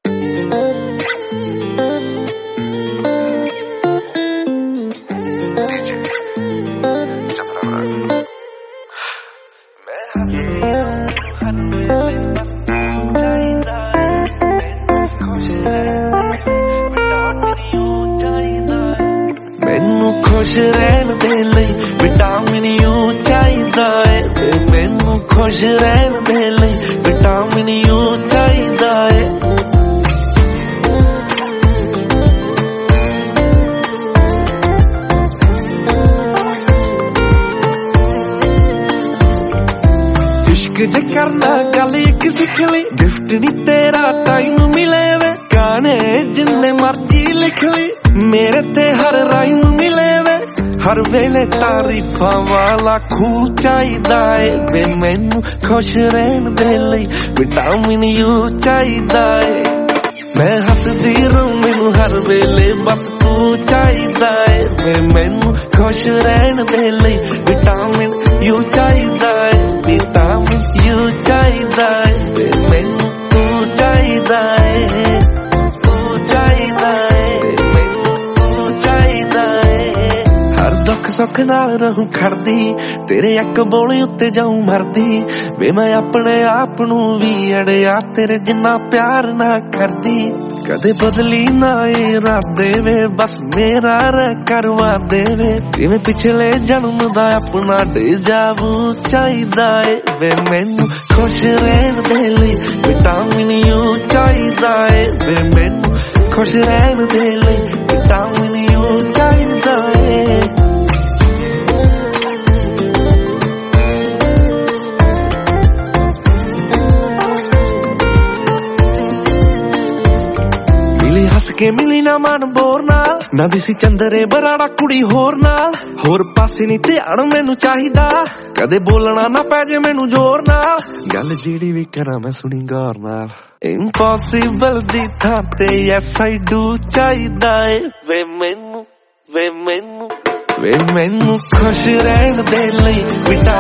मैनू खुश रहन दे लई विटामिन यू चाहिदा है, मैनू खुश रहन दे लई विटामिन यू चाहिदा है। इश्क जे करना गल एक सिख ली, गिफ्ट नी तेरा टाइम मिले वे, गाने जिन्ने मर्जी लिख ली, मेरे ते हर राइम मिले वे, हर वेले तारीफां वाला खूह चाहिदा है वे, मैनू खुश रहन दे लई विटामिन यू चाहिदा है। मैं हसदी रहूं मैनू हर वेले बस तू चाहिदा है वे, मैनू खुश रहन दे लई विटामिन यू चाहिदा है, विटामिन यू चाहिदा है वे, मैनू तू चाहिदा है, तू चाहिदा है, दुख सुख नाल रहूं खड़दी, तेरे एक बोले उत्ते जाऊं मरदी वे, मैं अपने आप नू भी अड़िया तेरे जिन्ना प्यार ना करदी। कदे बदली ना इरादे वे, बस मेरा रह करवा दे वे, जिवें पिछले जन्म दा अपना डेजावू चाहिदा है वे, मैनू खुश रहन दे लई विटामिन यू चाहिदा है वे, मैनू खुश रहन दे लई विटामिन यू चाहिदा है। हस के मिली ना मन बोर नाल, ना दिसी चंदरे बराड़ा कुड़ी होर नाल, होर पासे नी ध्यान मैनू चाहिदा, कदे बोलना ना पै जे मैनू जोर नाल, गल जेड़ी भी करा मैं सुनी गौर नाल, इम्पॉसिबल दी थां ते यस आई डू चाहिदा है वे, मैनू वे मैनू वे, मैनू खुश रहन दे लई विटामिन